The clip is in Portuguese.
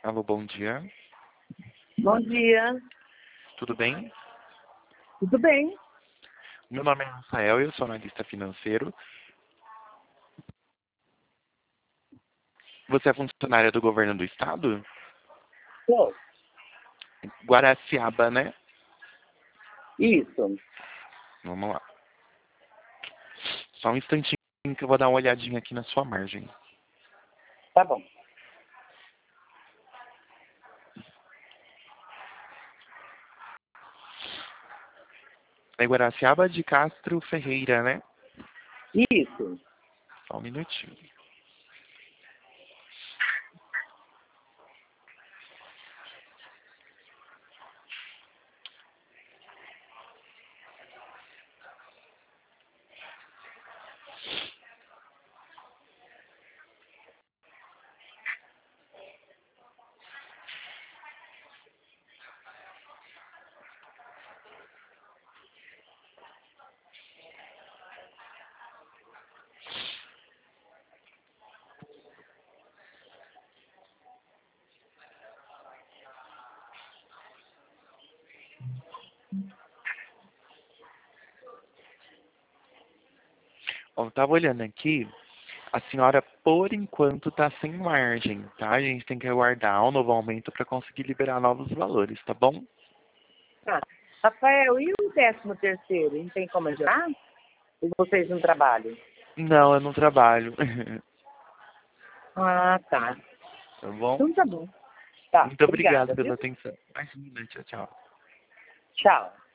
Alô, bom dia. Bom dia. Tudo bem? Tudo bem? Meu nome é Rafael e eu sou analista financeiro. Você é funcionária do governo do estado? Tô. Guaraciaba, né? Isso. Vamos lá. Só um instantinho que eu vou dar uma olhadinha aqui na sua margem. Tá bom. É Guaraciaba de Castro Ferreira, né? Isso. Só um minutinho. Ó, eu tava olhando aqui. A senhora, por enquanto, está sem margem, tá? A gente tem que aguardar um novo aumento para conseguir liberar novos valores, tá bom? Tá. Rafael, e o 13º? Não tem como ajudar? E vocês não trabalham? Não, eu não trabalho. Ah, tá. Tá bom? Então tá bom. Tá. Muito obrigado Obrigada, pela viu? atenção. Imagina, tchau, tchau. Tchau.